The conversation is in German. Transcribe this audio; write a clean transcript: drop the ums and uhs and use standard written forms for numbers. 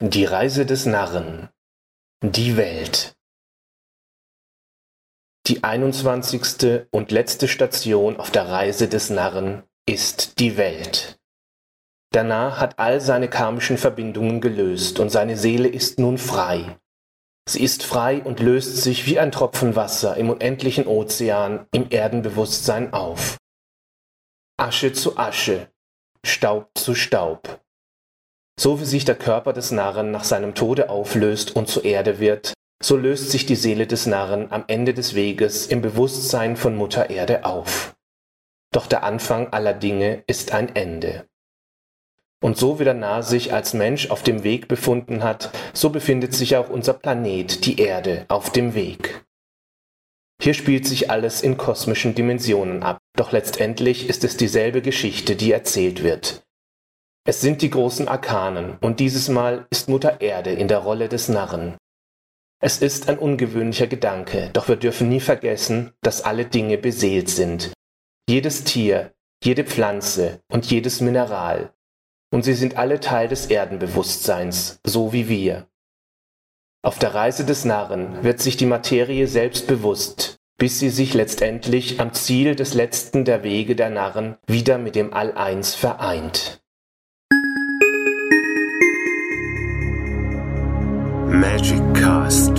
Die Reise des Narren. Die Welt. Die 21. und letzte Station auf der Reise des Narren ist die Welt. Der Narr hat all seine karmischen Verbindungen gelöst und seine Seele ist nun frei. Sie ist frei und löst sich wie ein Tropfen Wasser im unendlichen Ozean im Erdenbewusstsein auf. Asche zu Asche, Staub zu Staub. So wie sich der Körper des Narren nach seinem Tode auflöst und zur Erde wird, so löst sich die Seele des Narren am Ende des Weges im Bewusstsein von Mutter Erde auf. Doch der Anfang aller Dinge ist ein Ende. Und so wie der Narr sich als Mensch auf dem Weg befunden hat, so befindet sich auch unser Planet, die Erde, auf dem Weg. Hier spielt sich alles in kosmischen Dimensionen ab, doch letztendlich ist es dieselbe Geschichte, die erzählt wird. Es sind die großen Arkanen, und dieses Mal ist Mutter Erde in der Rolle des Narren. Es ist ein ungewöhnlicher Gedanke, doch wir dürfen nie vergessen, dass alle Dinge beseelt sind. Jedes Tier, jede Pflanze und jedes Mineral. Und sie sind alle Teil des Erdenbewusstseins, so wie wir. Auf der Reise des Narren wird sich die Materie selbst bewusst, bis sie sich letztendlich am Ziel des letzten der Wege der Narren wieder mit dem All-Eins vereint. Magic Cast.